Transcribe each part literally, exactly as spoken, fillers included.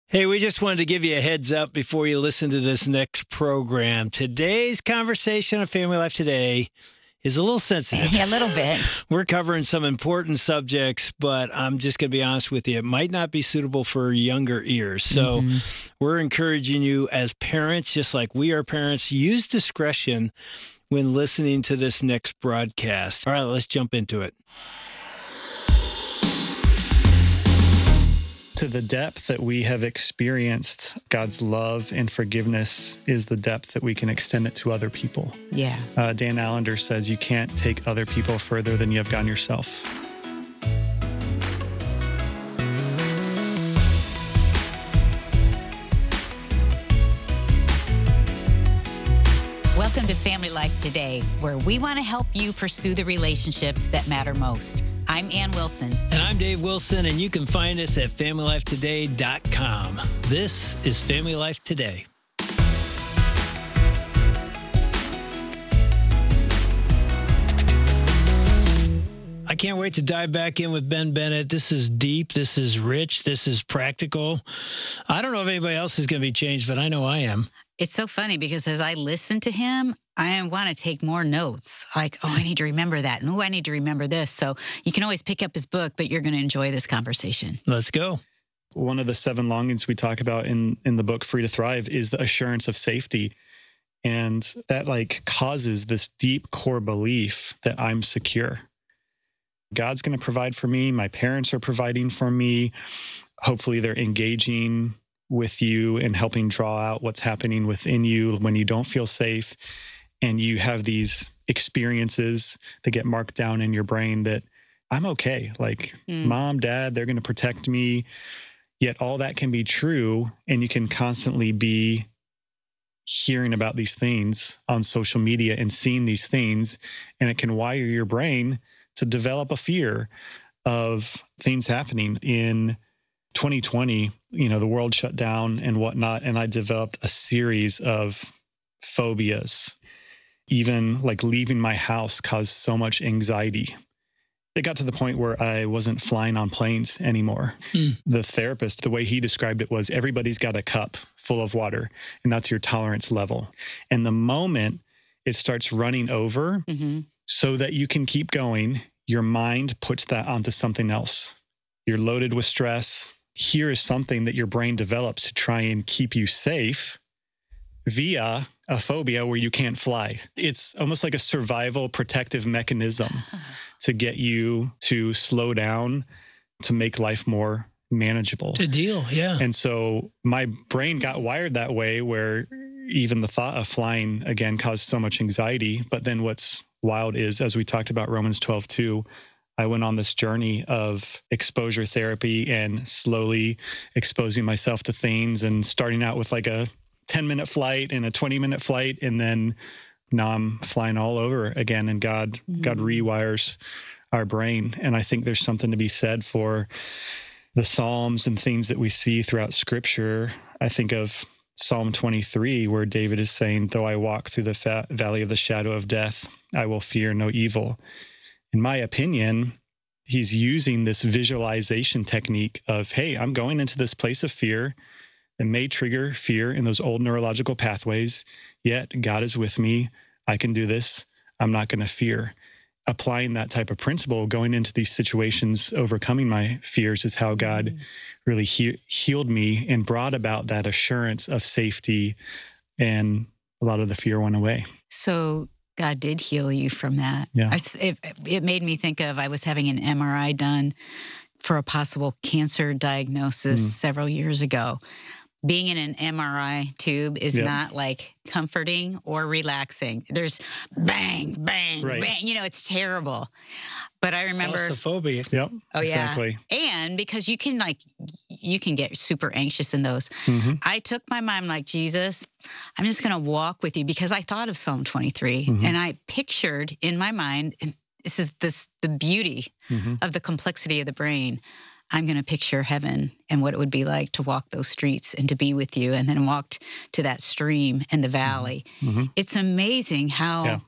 Hey, we just wanted to give you a heads up before you listen to this next program. Today's conversation on Family Life Today is a little sensitive. Yeah, a little bit. We're covering some important subjects, but I'm just going to be honest with you. It might not be suitable for younger ears. So Mhm. we're encouraging you as parents, just like we are parents, use discretion when listening to this next broadcast. All right, let's jump into it. To the depth that we have experienced God's love and forgiveness is the depth that we can extend it to other people. Yeah. Uh, Dan Allender says you can't take other people further than you have gone yourself. Welcome to Family Life Today, where we want to help you pursue the relationships that matter most. I'm Ann Wilson. And I'm Dave Wilson, and you can find us at family life today dot com. This is Family Life Today. I can't wait to dive back in with Ben Bennett. This is deep. This is rich. This is practical. I don't know if anybody else is going to be changed, but I know I am. It's so funny because as I listen to him, I want to take more notes. Like, oh, I need to remember that. And oh, I need to remember this. So you can always pick up his book, but you're going to enjoy this conversation. Let's go. One of the seven longings we talk about in, in the book Free to Thrive is the assurance of safety. And that like causes this deep core belief that I'm secure. God's going to provide for me. My parents are providing for me. Hopefully they're engaging with you and helping draw out what's happening within you when you don't feel safe. And you have these experiences that get marked down in your brain that I'm okay. Like Mm. mom, dad, they're going to protect me. Yet all that can be true. And you can constantly be hearing about these things on social media and seeing these things. And it can wire your brain to develop a fear of things happening. In twenty twenty, you know, the world shut down and whatnot. And I developed a series of phobias. Even like leaving my house caused so much anxiety. It got to the point where I wasn't flying on planes anymore. Mm. The therapist, the way he described it was everybody's got a cup full of water, and that's your tolerance level. And the moment it starts running over, Mm-hmm. so that you can keep going, your mind puts that onto something else. You're loaded with stress. Here is something that your brain develops to try and keep you safe via a phobia where you can't fly. It's almost like a survival protective mechanism to get you to slow down, to make life more manageable. Good deal, yeah. And so my brain got wired that way where even the thought of flying again caused so much anxiety. But then what's wild is, as we talked about Romans twelve two, I went on this journey of exposure therapy and slowly exposing myself to things and starting out with like a ten minute flight and a twenty minute flight. And then now I'm flying all over again, and God, Mm-hmm. God rewires our brain. And I think there's something to be said for the Psalms and things that we see throughout Scripture. I think of Psalm twenty-three, where David is saying, though I walk through the fa- valley of the shadow of death, I will fear no evil. In my opinion, he's using this visualization technique of, hey, I'm going into this place of fear that may trigger fear in those old neurological pathways, yet God is with me. I can do this. I'm not going to fear. Applying that type of principle, going into these situations, overcoming my fears is how God Mm. really he- healed me and brought about that assurance of safety, and a lot of the fear went away. So God did heal you from that. Yeah. I s it, it made me think of, I was having an M R I done for a possible cancer diagnosis Mm. several years ago. Being in an M R I tube is Yep. not like comforting or relaxing. There's bang, bang, Right. bang. You know, it's terrible. But I remember, Claustrophobia. Yep. oh exactly. yeah, and because you can like, you can get super anxious in those. hmm I took my mind like, Jesus, I'm just going to walk with you, because I thought of Psalm twenty-three Mhm. and I pictured in my mind, and this is this the beauty hmm of the complexity of the brain. I'm going to picture heaven and what it would be like to walk those streets and to be with you, and then walked to that stream and the valley. hmm It's amazing how Yeah.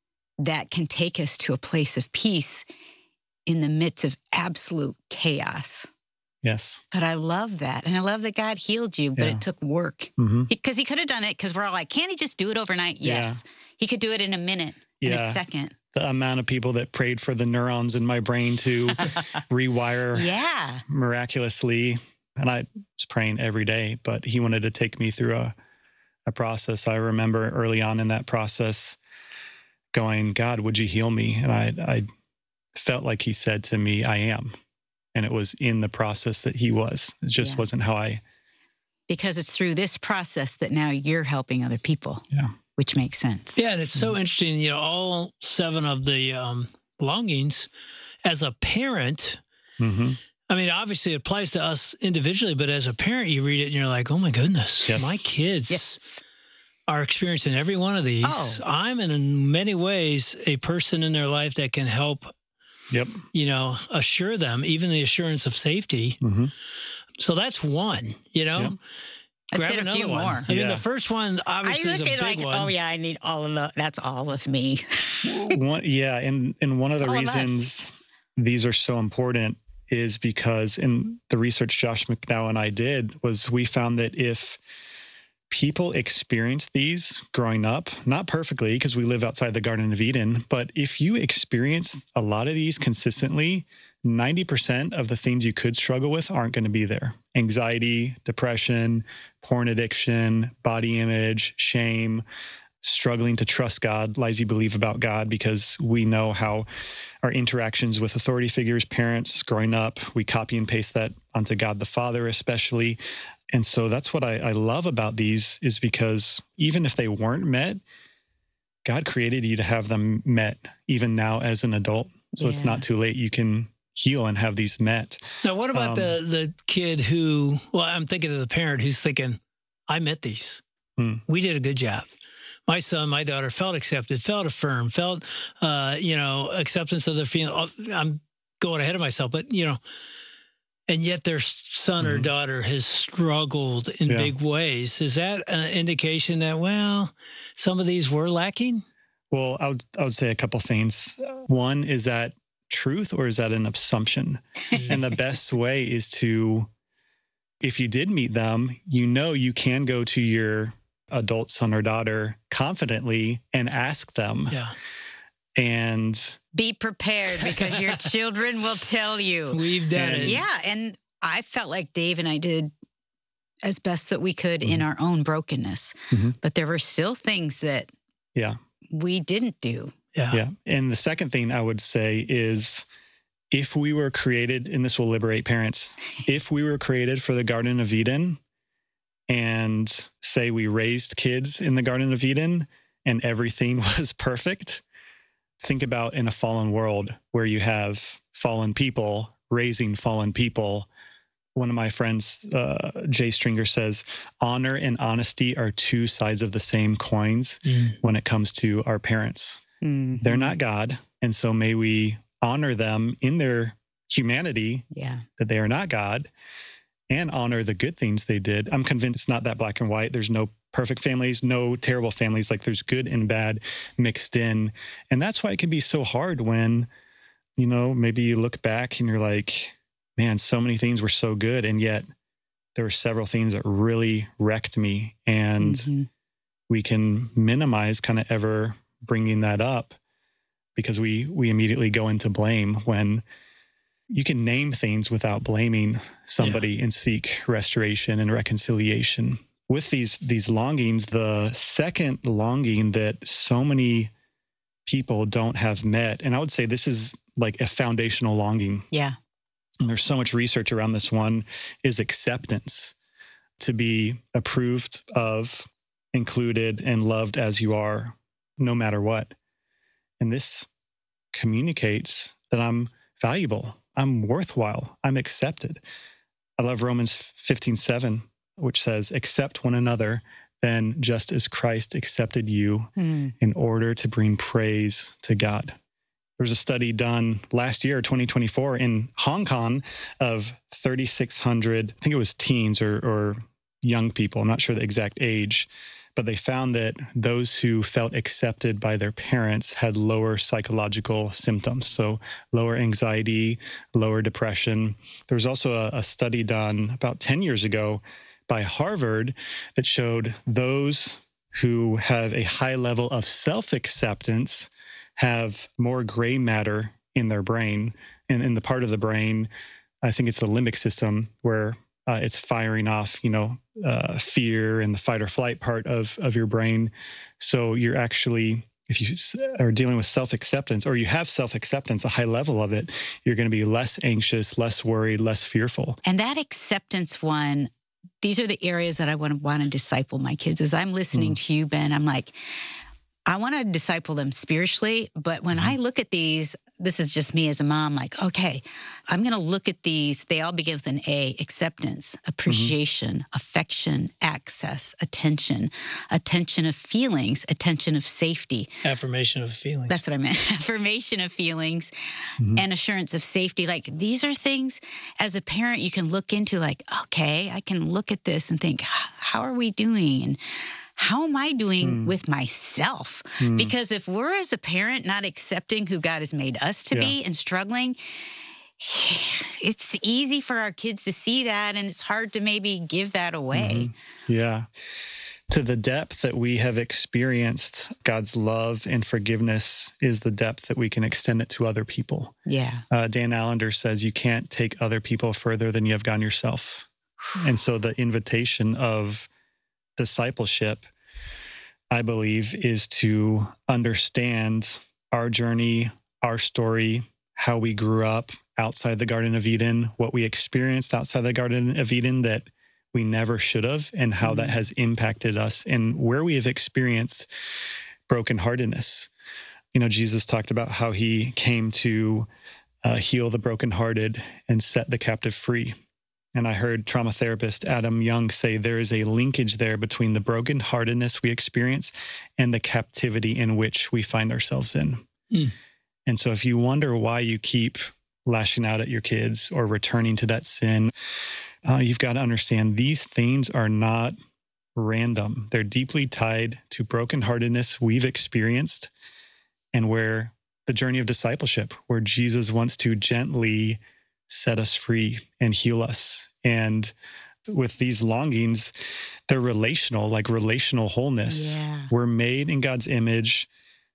that can take us to a place of peace in the midst of absolute chaos. Yes. But I love that. And I love that God healed you, but Yeah. it took work. Mm-hmm. Because he could have done it, because we're all like, can't he just do it overnight? Yes. Yeah. He could do it in a minute, in Yeah. a second. The amount of people that prayed for the neurons in my brain to rewire yeah. miraculously. And I was praying every day, but he wanted to take me through a, a process. I remember early on in that process going, God, would you heal me? And I, I felt like he said to me, I am. And it was in the process that he was. It just Yeah. wasn't how I... Because it's through this process that now you're helping other people. Yeah. Which makes sense. Yeah, and it's so interesting, you know, all seven of the um, longings, as a parent, Mm-hmm. I mean, obviously it applies to us individually, but as a parent, you read it and you're like, oh my goodness, Yes. my kids Yes. are experiencing every one of these. Oh. I'm in many ways a person in their life that can help, Yep. you know, assure them, even the assurance of safety. Mm-hmm. So that's one, you know. Yep. Let's Grab hit a another few one. more. I mean, Yeah. the first one obviously I is a look at big like, one. oh yeah, I need all of the, that's all of me. One, yeah, and and one of the It's all of us. reasons these are so important is because in the research Josh McDowell and I did was we found that if people experience these growing up, not perfectly because we live outside the Garden of Eden, but if you experience a lot of these consistently, ninety percent of the things you could struggle with aren't going to be there. Anxiety, depression, porn addiction, body image, shame, struggling to trust God, lies you believe about God, because we know how our interactions with authority figures, parents growing up, we copy and paste that onto God the Father especially. And so that's what I, I love about these is because even if they weren't met, God created you to have them met even now as an adult. So Yeah. it's not too late. You can heal and have these met. Now, what about Um, the the kid who, well, I'm thinking of the parent who's thinking, I met these. Hmm. We did a good job. My son, my daughter felt accepted, felt affirmed, felt, uh, you know, acceptance of their feeling. I'm going ahead of myself, but, you know, and yet their son or Mhm. daughter has struggled in Yeah. big ways. Is that an indication that, well, some of these were lacking? Well, I would, I would say a couple things. One, is that truth or is that an assumption? And the best way is to, if you did meet them, you know you can go to your adult son or daughter confidently and ask them. Yeah. And Be prepared because your children will tell you. We've done And- it. Yeah, and I felt like Dave and I did as best that we could in our own brokenness. Mhm. But there were still things that yeah, we didn't do. Yeah. yeah. And the second thing I would say is if we were created, and this will liberate parents, if we were created for the Garden of Eden and say we raised kids in the Garden of Eden and everything was perfect, think about in a fallen world where you have fallen people raising fallen people. One of my friends, uh, Jay Stringer, says, honor and honesty are two sides of the same coins Mm. when it comes to our parents. They're not God. And so may we honor them in their humanity, Yeah. that they are not God, and honor the good things they did. I'm convinced it's not that black and white. There's no perfect families, no terrible families. Like there's good and bad mixed in. And that's why it can be so hard when, you know, maybe you look back and you're like, man, so many things were so good. And yet there were several things that really wrecked me. And Mhm. we can minimize kind of ever bringing that up because we we immediately go into blame when you can name things without blaming somebody and seek restoration and reconciliation. With these these longings, the second longing that so many people don't have met, and I would say this is like a foundational longing, Yeah. and there's so much research around this one, is acceptance. To be approved of, included, and loved as you are, no matter what. And this communicates that I'm valuable, I'm worthwhile, I'm accepted. I love Romans fifteen seven, which says, accept one another, then just as Christ accepted you Hmm. in order to bring praise to God. There was a study done last year, twenty twenty-four, in Hong Kong of thirty-six hundred, I think it was teens or, or young people, I'm not sure the exact age, but they found that those who felt accepted by their parents had lower psychological symptoms. So lower anxiety, lower depression. There was also a, a study done about ten years ago by Harvard that showed those who have a high level of self-acceptance have more gray matter in their brain. And in the part of the brain, I think it's the limbic system, where uh, it's firing off, you know, uh, fear and the fight or flight part of, of your brain. So you're actually, if you are dealing with self-acceptance, or you have self-acceptance, a high level of it, you're going to be less anxious, less worried, less fearful. And that acceptance one, these are the areas that I want to want to disciple my kids. As I'm listening mm. to you, Ben, I'm like, I want to disciple them spiritually, but when mm-hmm. I look at these, this is just me as a mom, like, okay, I'm going to look at these. They all begin with an A: acceptance, appreciation, mm-hmm. affection, access, attention, attention of feelings, attention of safety. Affirmation of feelings. That's what I meant. Affirmation of feelings mm-hmm. and assurance of safety. Like, these are things as a parent you can look into, like, okay, I can look at this and think, how are we doing? And how am I doing mm. with myself? Mm. Because if we're, as a parent, not accepting who God has made us to yeah. be and struggling, it's easy for our kids to see that, and it's hard to maybe give that away. Mm-hmm. Yeah. To the depth that we have experienced God's love and forgiveness is the depth that we can extend it to other people. Yeah. Uh, Dan Allender says you can't take other people further than you have gone yourself. And so the invitation of discipleship, I believe, is to understand our journey, our story, how we grew up outside the Garden of Eden, what we experienced outside the Garden of Eden that we never should have, and how mm-hmm. that has impacted us, and where we have experienced brokenheartedness. You know, Jesus talked about how he came to uh, heal the brokenhearted and set the captive free. And I heard trauma therapist Adam Young say there is a linkage there between the brokenheartedness we experience and the captivity in which we find ourselves in. Mm. And so if you wonder why you keep lashing out at your kids or returning to that sin, uh, you've got to understand these things are not random. They're deeply tied to brokenheartedness we've experienced, and where the journey of discipleship, where Jesus wants to gently set us free and heal us. And with these longings, they're relational, like relational wholeness. Yeah. We're made in God's image.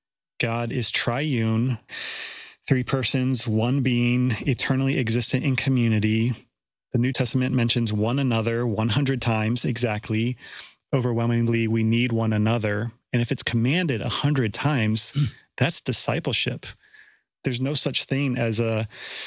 God is triune, three persons, one being, eternally existent in community. The New Testament mentions one another one hundred times exactly. Overwhelmingly, we need one another. And if it's commanded one hundred times, mm. that's discipleship. There's no such thing as a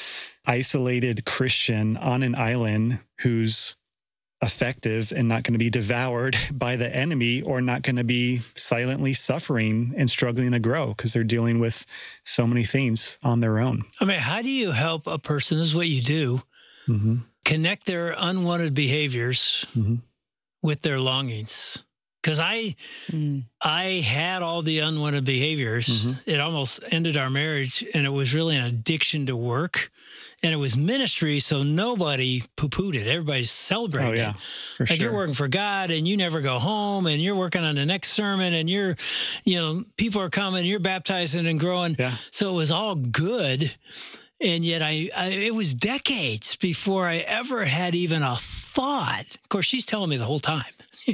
isolated Christian on an island who's effective and not going to be devoured by the enemy, or not going to be silently suffering and struggling to grow because they're dealing with so many things on their own. I mean, how do you help a person? This is what you do. Mm-hmm. Connect their unwanted behaviors mm-hmm. with their longings. Because I, mm. I had all the unwanted behaviors. Mm-hmm. It almost ended our marriage, and it was really an addiction to work. And it was ministry, so nobody poo-pooed it. Everybody's celebrating oh, yeah, it. For like sure. You're working for God, and you never go home, and you're working on the next sermon, and you're, you know, people are coming, you're baptizing and growing. Yeah. So it was all good. And yet I, I, it was decades before I ever had even a thought. Of course, she's telling me the whole time.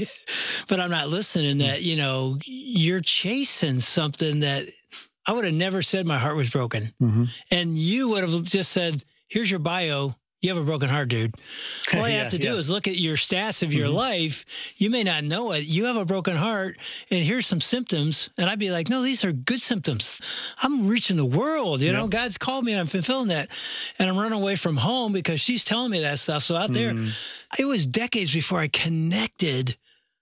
But I'm not listening that, you know, you're chasing something that I would have never said my heart was broken. Mm-hmm. And you would have just said, here's your bio. You have a broken heart, dude. All I yeah, have to do yeah. is look at your stats of your mm-hmm. life. You may not know it. You have a broken heart, and here's some symptoms. And I'd be like, no, these are good symptoms. I'm reaching the world. You yeah. know, God's called me, and I'm fulfilling that. And I'm running away from home because she's telling me that stuff. So out mm. there, it was decades before I connected.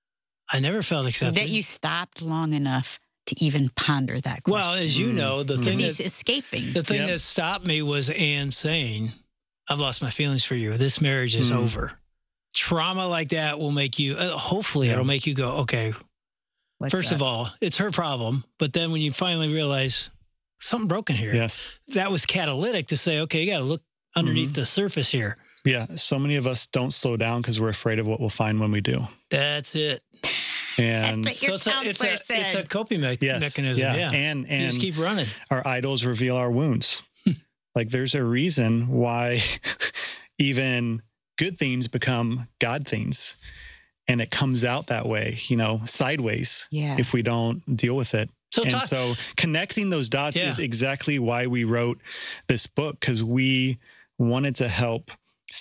I never felt accepted. That you stopped long enough to even ponder that question. Well, as you know, the mm. thing he's that, escaping. The thing yep. that stopped me was Ann saying, I've lost my feelings for you. This marriage is mm. over. Trauma like that will make you, uh, hopefully yeah. it'll make you go, okay, What's first up? of all, it's her problem. But then when you finally realize something broken here, yes, that was catalytic to say, okay, you got to look underneath mm-hmm. the surface here. Yeah. So many of us don't slow down because we're afraid of what we'll find when we do. That's it. And That's what your so it's a, counselor it's a, it's a said. coping me- yes, mechanism. yeah. Yeah. And, You and just keep running. our idols reveal our wounds. Like there's a reason why even good things become God things. And it comes out that way, you know, sideways Yeah. if we don't deal with it. So and talk- so connecting those dots Yeah. is exactly why we wrote this book, because we wanted to help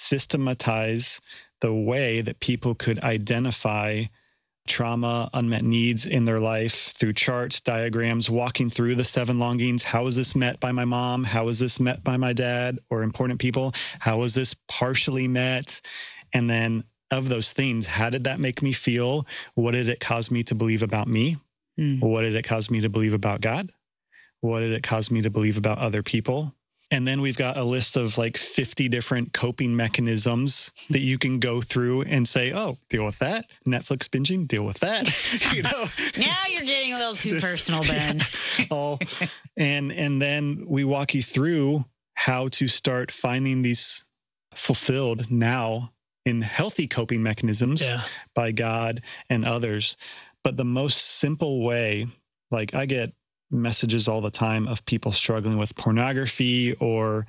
systematize the way that people could identify trauma, unmet needs in their life through charts, diagrams, walking through the seven longings. How is this met by my mom? How is this met by my dad or important people? How is this partially met? And then of those things, how did that make me feel? What did it cause me to believe about me? Mm. What did it cause me to believe about God? What did it cause me to believe about other people? And then we've got a list of like fifty different coping mechanisms that you can go through and say, oh, deal with that. Netflix binging, deal with that. You know, Now you're getting a little too Just- personal, Ben. yeah, all, and, and then we walk you through how to start finding these fulfilled now in healthy coping mechanisms Yeah. by God and others. But the most simple way, like I get messages all the time of people struggling with pornography or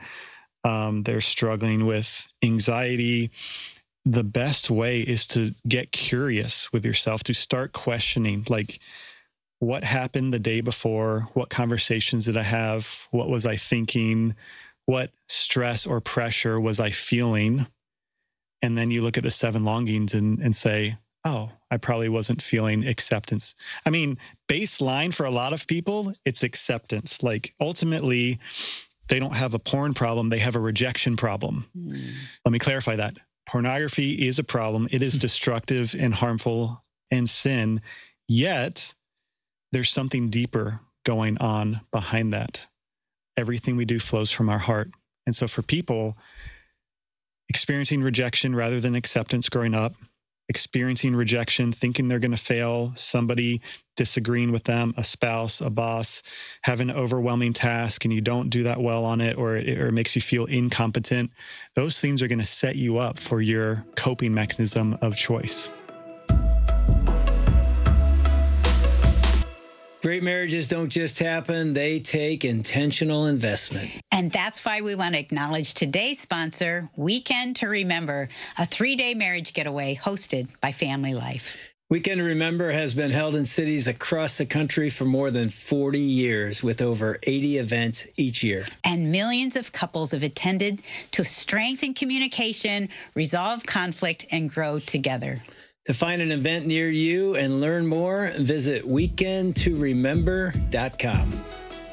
um, they're struggling with anxiety. The best way is to get curious with yourself, to start questioning, like, what happened the day before? What conversations did I have? What was I thinking? What stress or pressure was I feeling? And then you look at the seven longings and, and say, oh, I probably wasn't feeling acceptance. I mean, baseline for a lot of people, it's acceptance. Like ultimately, they don't have a porn problem. They have a rejection problem. Mm. Let me clarify that. Pornography is a problem. It is destructive and harmful and sin. Yet there's something deeper going on behind that. Everything we do flows from our heart. And so for people experiencing rejection rather than acceptance growing up, experiencing rejection, thinking they're going to fail, somebody disagreeing with them, a spouse, a boss, have an overwhelming task and you don't do that well on it, or it, or it makes you feel incompetent, those things are going to set you up for your coping mechanism of choice. Great marriages don't just happen, they take intentional investment. And that's why we want to acknowledge today's sponsor, Weekend to Remember, a three-day marriage getaway hosted by Family Life. Weekend to Remember has been held in cities across the country for more than forty years with over eighty events each year. And millions of couples have attended to strengthen communication, resolve conflict, and grow together. To find an event near you and learn more, visit weekend to remember dot com.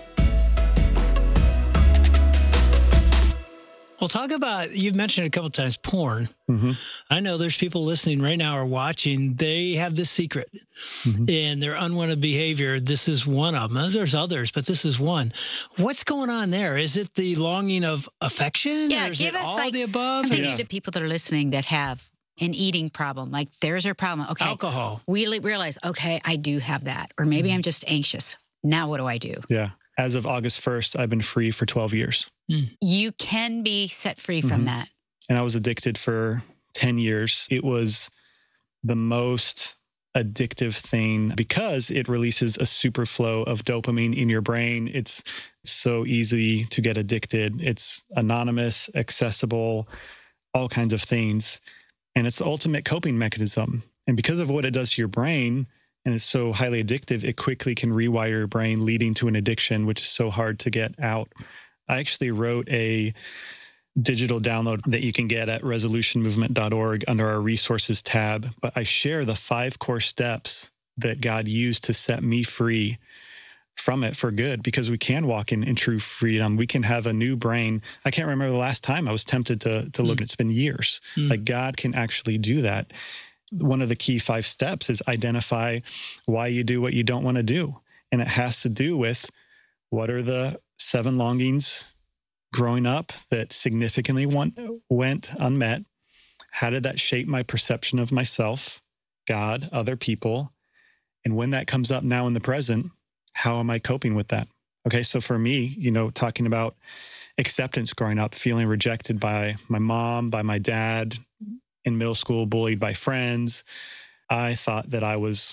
Well, talk about, you've mentioned a couple times porn. Mm-hmm. I know there's people listening right now or watching, they have this secret Mm-hmm. and their unwanted behavior. This is one of them. There's others, but this is one. What's going on there? Is it the longing of affection? Yeah, or is give it us all like, the above? I'm thinking Yeah. of the people that are listening that have an eating problem. Like there's their problem. Okay. Alcohol. We li- realize, okay, I do have that. Or maybe I'm just anxious. Now what do I do? Yeah. As of August first, I've been free for twelve years. You can be set free from Mhm. that. And I was addicted for ten years. It was the most addictive thing because it releases a super flow of dopamine in your brain. It's so easy to get addicted. It's anonymous, accessible, all kinds of things. And it's the ultimate coping mechanism. And because of what it does to your brain, and it's so highly addictive, it quickly can rewire your brain, leading to an addiction, which is so hard to get out. I actually wrote a digital download that you can get at resolution movement dot org under our resources tab. But I share the five core steps that God used to set me free from it for good, because we can walk in, in true freedom. We can have a new brain. I can't remember the last time I was tempted to, to look. Mm. It's been years. Mm. Like God can actually do that. One of the key five steps is identify why you do what you don't want to do. And it has to do with what are the seven longings growing up that significantly want, went unmet? How did that shape my perception of myself, God, other people? And when that comes up now in the present, how am I coping with that? Okay, so for me, you know, talking about acceptance growing up, feeling rejected by my mom, by my dad, in middle school, bullied by friends. I thought that I was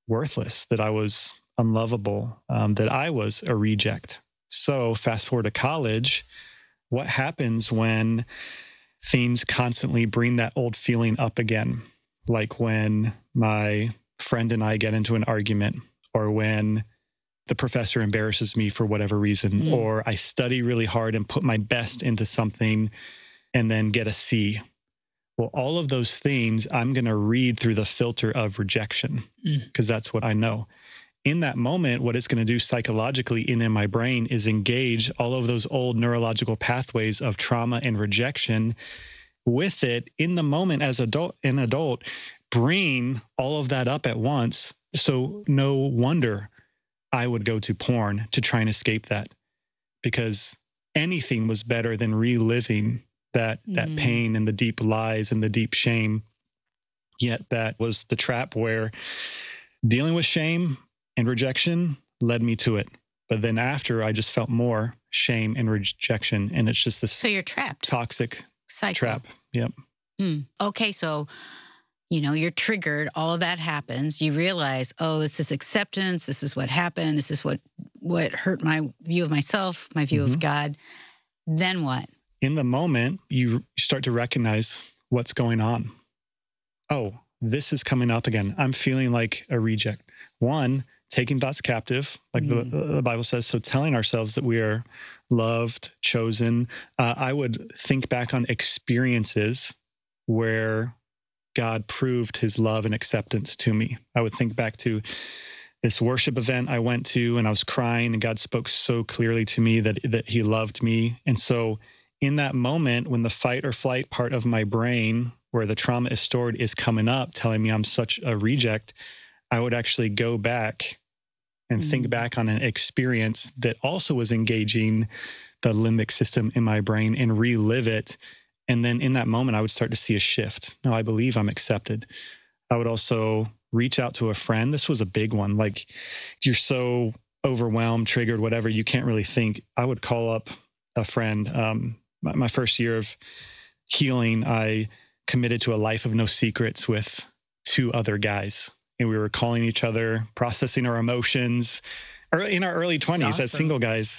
worthless, that I was unlovable, um, that I was a reject. So fast forward to college, what happens when things constantly bring that old feeling up again? Like when my friend and I get into an argument, or when the professor embarrasses me for whatever reason, mm. or I study really hard and put my best into something and then get a C. Well, all of those things, I'm going to read through the filter of rejection, because mm. that's what I know. In that moment, what it's going to do psychologically in, in my brain is engage all of those old neurological pathways of trauma and rejection. With it, in the moment as adult, an adult, bring all of that up at once. So no wonder I would go to porn to try and escape that, because anything was better than reliving that mm. that pain and the deep lies and the deep shame. Yet that was the trap where dealing with shame and rejection led me to it. But then after, I just felt more shame and rejection, and it's just this so you're trapped toxic cycle. Trap. Yep. Mm. Okay, so you know, you're triggered, all of that happens, you realize, oh, this is acceptance, this is what happened, this is what what hurt my view of myself, my view mm-hmm. of God. Then what? In the moment, you start to recognize what's going on. Oh, this is coming up again. I'm feeling like a reject. One, taking thoughts captive, like mm. the, the Bible says. So telling ourselves that we are loved, chosen. Uh, I would think back on experiences where God proved his love and acceptance to me. I would think back to this worship event I went to, and I was crying, and God spoke so clearly to me that, that he loved me. And so in that moment, when the fight or flight part of my brain, where the trauma is stored, is coming up, telling me I'm such a reject, I would actually go back and mm. think back on an experience that also was engaging the limbic system in my brain and relive it. And then in that moment, I would start to see a shift. No, I believe I'm accepted. I would also reach out to a friend. This was a big one. Like, you're so overwhelmed, triggered, whatever, you can't really think. I would call up a friend. Um, my, my first year of healing, I committed to a life of no secrets with two other guys. And we were calling each other, processing our emotions early in our early twenties awesome. As single guys,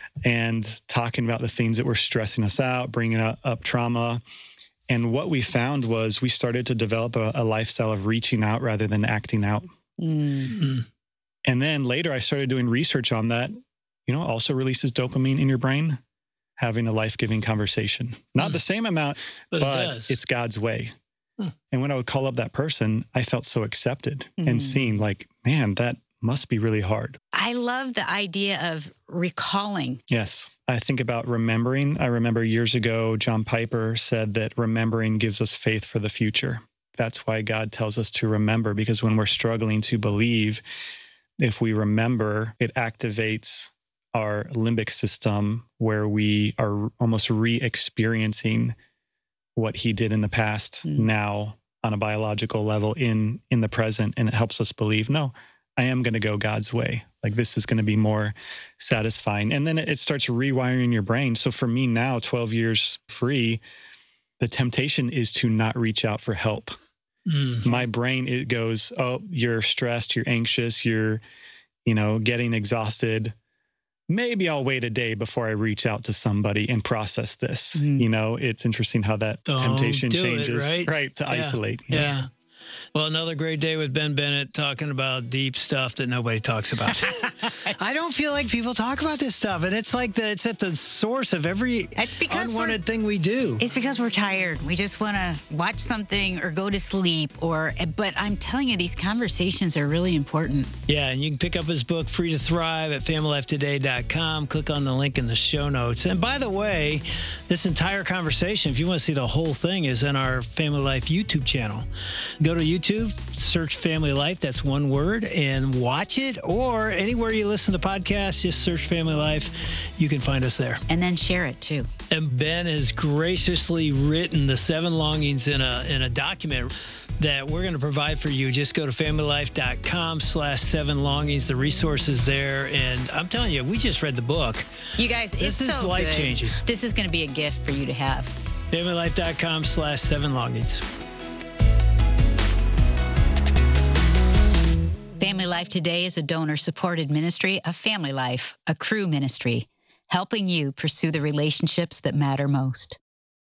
and talking about the things that were stressing us out, bringing up, up trauma. And what we found was we started to develop a, a lifestyle of reaching out rather than acting out. Mm-hmm. And then later I started doing research on that. You know, also releases dopamine in your brain, having a life-giving conversation. Not mm. the same amount, but, but it it's God's way. Hmm. And when I would call up that person, I felt so accepted mm. and seen, like, man, that must be really hard. I love the idea of recalling. Yes. I think about remembering. I remember years ago, John Piper said that remembering gives us faith for the future. That's why God tells us to remember, because when we're struggling to believe, if we remember, it activates our limbic system, where we are almost re-experiencing what he did in the past mm. now on a biological level in, in the present. And it helps us believe, no, I am going to go God's way. Like, this is going to be more satisfying. And then it starts rewiring your brain. So for me now, twelve years free, the temptation is to not reach out for help. Mm. My brain, it goes, oh, you're stressed, you're anxious, you're, you know, getting exhausted. Maybe I'll wait a day before I reach out to somebody and process this. Mm. You know, it's interesting how that Don't temptation changes, it, right? right? To yeah. isolate. Yeah. yeah. Well, another great day with Ben Bennett, talking about deep stuff that nobody talks about. I don't feel like people talk about this stuff, and it's like the, it's at the source of every unwanted thing we do. It's because we're tired. We just want to watch something or go to sleep. Or, but I'm telling you, these conversations are really important. Yeah, and you can pick up his book, Free to Thrive, at family life today dot com. Click on the link in the show notes. And by the way, this entire conversation, if you want to see the whole thing, is in our Family Life YouTube channel. Go to YouTube, search Family Life, that's one word, and watch it. Or anywhere you listen to podcasts, just search Family Life. You can find us there. And then share it too. And Ben has graciously written the seven longings in a in a document that we're going to provide for you. Just go to family life dot com slash seven longings. The resources there. And I'm telling you, we just read the book. You guys, this it's is so life-changing. This is going to be a gift for you to have. family life dot com slash seven longings. Family Life Today is a donor-supported ministry of Family Life, a Cru ministry, helping you pursue the relationships that matter most.